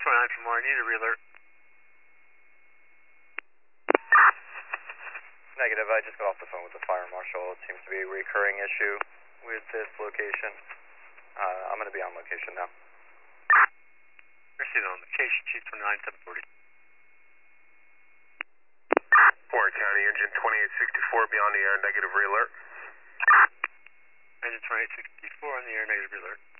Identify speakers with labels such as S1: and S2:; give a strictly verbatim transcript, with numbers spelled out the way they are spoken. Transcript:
S1: twenty-nine from more, I need a re-alert.
S2: Negative, I just got off the phone with the fire marshal. It seems to be a recurring issue with this location. Uh, I'm going to be on location now.
S1: Proceed on location, Chief twenty-nine seven forty.
S3: Warren County, engine twenty-eight sixty-four, be on the air, negative re-alert.
S1: Engine twenty-eight sixty-four on the air, negative re-alert.